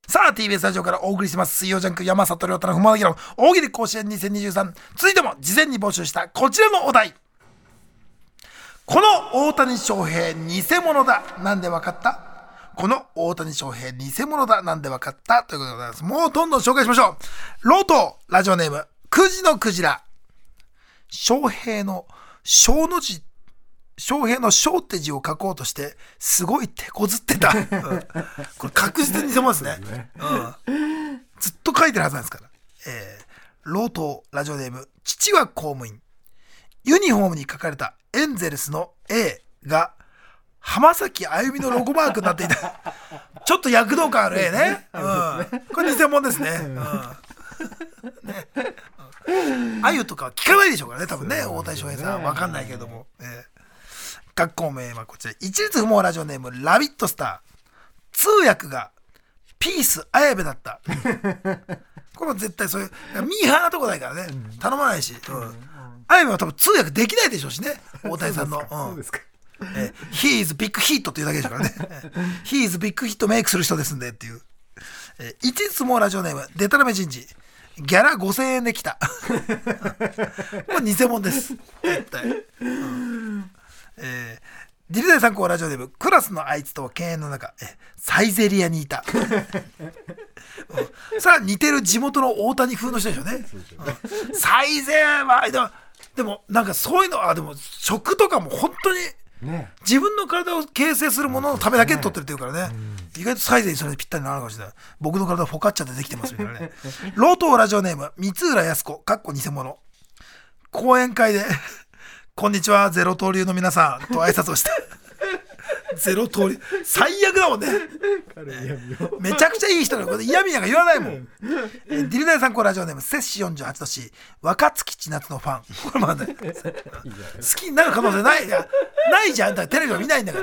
さあ TBS ラジオからお送りします水曜ジャンク山里亮太の不毛な議論大喜利甲子園2023。続いても事前に募集したこちらのお題。この大谷翔平偽物だ、なんでわかった？この大谷翔平偽物だ、なんでわかった？ということでございます。もうどんどん紹介しましょう。ロートラジオネーム9時のクジラ。翔平の小の字、翔平の小って字を書こうとしてすごい手こずってた、これ確実に偽物ですね。ずっと書いてるはずなんですから。ロートラジオネーム父は公務員。ユニフォームに書かれたエンゼルスの A が浜崎あゆみのロゴマークになっていた。ちょっと躍動感ある A ね。これ偽物ですね。あゆとか聞かないでしょうからね、多分ね。大谷翔平さんわかんないけども。学校名はこちら。一律不毛ラジオネームラビットスター。通訳がピース綾部だった。これも絶対そういうミーハーなとこないからね、頼まないし。綾部は多分通訳できないでしょうしね、大谷さんの。 そうですか。 He is big hit っていうだけでしょうからね。He is big hit メイクする人ですんでっていう。一律不毛ラジオネームデタラメ人事。ギャラ5000円で来た。これ偽物です絶対。ディルダイ参考ラジオネームクラスのあいつと犬猿の中、サイゼリアにいた。さあ似てる地元の大谷風の人でしょうね。サイゼはでもなんかそういうのでも食とかも本当に自分の体を形成するもののためだけに取ってるっていうからね、意外とサイゼにそれにぴったりなのかもしれない。僕の体はフォカッチャでできてますみたいなね。ロートラジオネーム三浦靖子かっこ偽物。講演会でこんにちはゼロ刀流の皆さんと挨拶をしたゼロ刀流最悪だもんね。めちゃくちゃいい人だよ。これ嫌味なんか言わないもん。ディルダイ参考ラジオネーム摂氏48度 C 若槻千夏のファン。これまだ、ね、好きになる可能性ないじゃん。だからテレビは見ないんだから。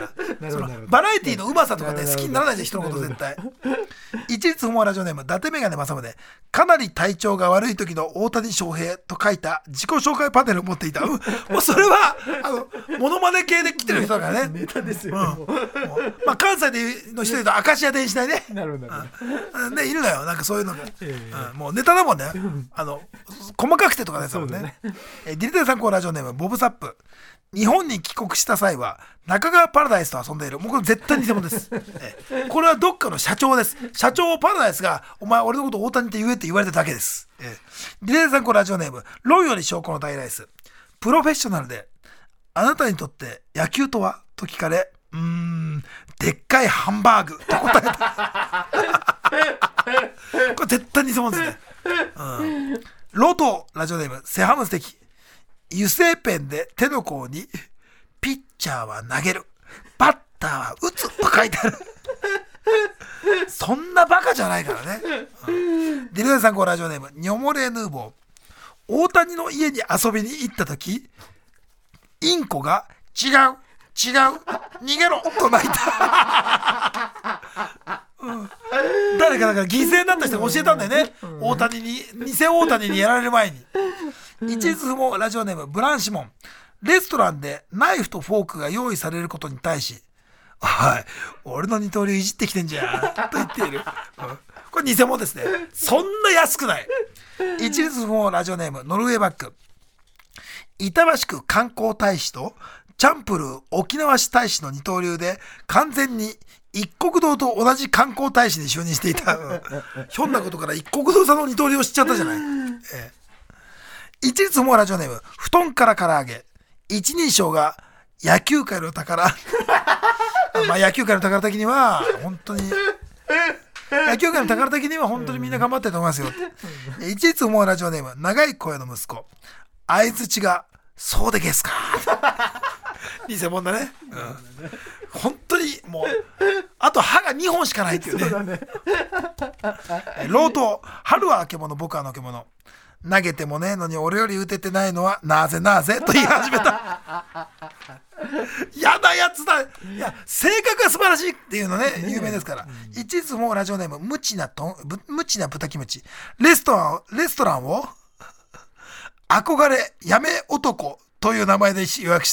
そのバラエティのうまさとかね好きにならないじゃん人のこと絶対。一律不毛ラジオネーム伊達メガネ正宗でかなり体調が悪い時の大谷翔平と書いた自己紹介パネルを持っていた。もうそれはモノマネ系で来てる人だからね。 ネタですよ。 まあ関西の人で言うと明石家電子台ね。 なるほど。 ねいるのよなんかそういうのが。もうネタだもんね。細かくてとかですもんね。ディルダイ参考ラジオネームボブサップ。日本に帰国した際は中川パラダイスと遊んでいる。もうこれ絶対偽物です。これはどっかの社長です。社長パラダイスがお前俺のこと大谷って言えって言われただけです。ディレイ参考ラジオネーム論より証拠の大ライス。プロフェッショナルであなたにとって野球とはと聞かれでっかいハンバーグと答えた。これ絶対偽物ですね。ロトラジオネームセハムステキ。油性ペンで手の甲にピッチャーは投げるバッターは打つと書いてある。そんなバカじゃないからね。ディルダイ参考ラジオネームニョモレーヌーボー。大谷の家に遊びに行った時インコが違う逃げろと泣いた。誰か犠牲になった人が教えたんだよね。偽大谷にやられる前に。一律不毛ラジオネームブランシモン。レストランでナイフとフォークが用意されることに対しおい俺の二刀流いじってきてんじゃんと言っている。これ偽物ですね。そんな安くない。一律不毛ラジオネームノルウェーバック。板橋区観光大使とチャンプルー沖縄市大使の二刀流で完全に一国堂と同じ観光大使に就任していた。ひょんなことから一国堂さんの二刀流を知っちゃったじゃない。一律不毛ラジオネーム布団から唐揚げ。一人称が野球界の宝。まあ野球界の宝的には本当に野球界の宝的には本当にみんな頑張ってると思いますよ。一律不毛ラジオネーム長い声の息子。相づちがそうでげすか。偽物だね。本当にもうあと歯が2本しかないっていうね。ロート春はあけもの僕はのけもの。投げてもねえのに俺より打ててないのはなぜと言い始めた。やだやつだ。いや性格が素晴らしいっていうのね有名ですから。一律もラジオネーム無知な豚キムチ。レストランを憧れやめ男という名前で予約した。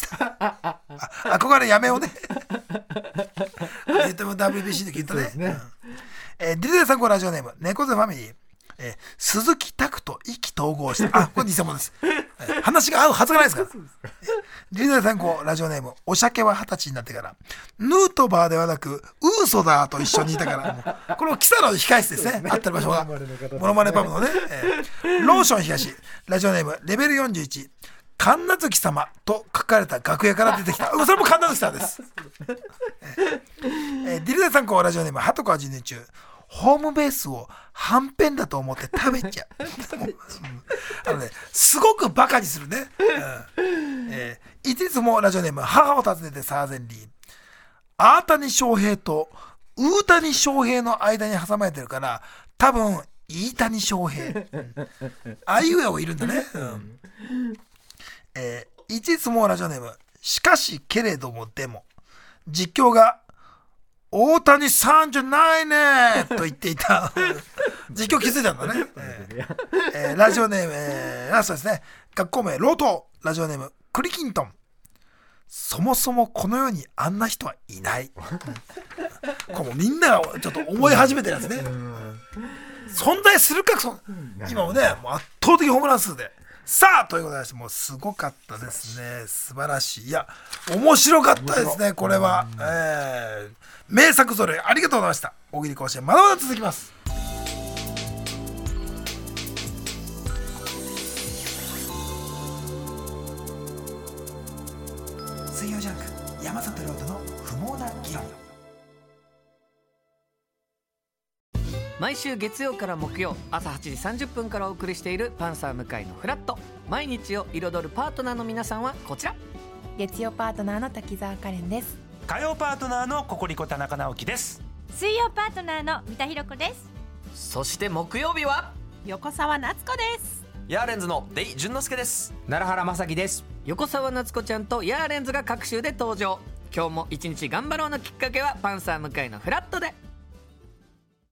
憧れやめをね。WBC で聞いたね。 ディレタ参考ラジオネーム猫背ファミリー、鈴木拓と意気投合した。これ偽物です。話が合うはずがないですから。ディレタ参考ラジオネームお酒は20歳になってからヌートバーではなくウーソダーと一緒にいたからこれもキサの控室ですね。合ってる場所がモノマネパブのね、ローション東ラジオネームレベル41神奈月様と書かれた楽屋から出てきた。それも神奈月さんです。ディレタ参考ラジオネームハトコは10年中ホームベースをはんぺんだと思って食べちゃう。すごくバカにするね。いつもラジオネーム母を訪ねてサーゼンリー大谷翔平と大谷翔平の間に挟まれてるから多分飯谷翔平あいうえおいるんだね。いつもラジオネームしかしけれどもでも実況が大谷さんじゃないねと言っていた。実況気づいたんだね。ラジオネーム、ラストですね。学校名ロートラジオネームクリキントンそもそもこの世にあんな人はいない。これもみんながちょっと思い始めてるやつね。存在するか今もねもう圧倒的ホームラン数でさあということでもうすごかったですね。素晴らしい。いや面白かったですねこれは。名作ぞろいありがとうございました。大喜利甲子園まだまだ続きます。水曜ジャンク山里亮太の不毛な議論。 毎週月曜から木曜朝8時30分からお送りしているパンサー向井のフラット。毎日を彩るパートナーの皆さんはこちら。 月曜パートナーの滝沢カレンです。 火曜パートナーのココリコ田中直樹です。 水曜パートナーの三田寛子です。 そして木曜日は横澤夏子です。 ヤーレンズのデイ淳之介です。 奈良原雅樹です。 横澤夏子ちゃんとヤーレンズが各週で登場。今日も一日頑張ろうのきっかけはパンサー向井のフラットで。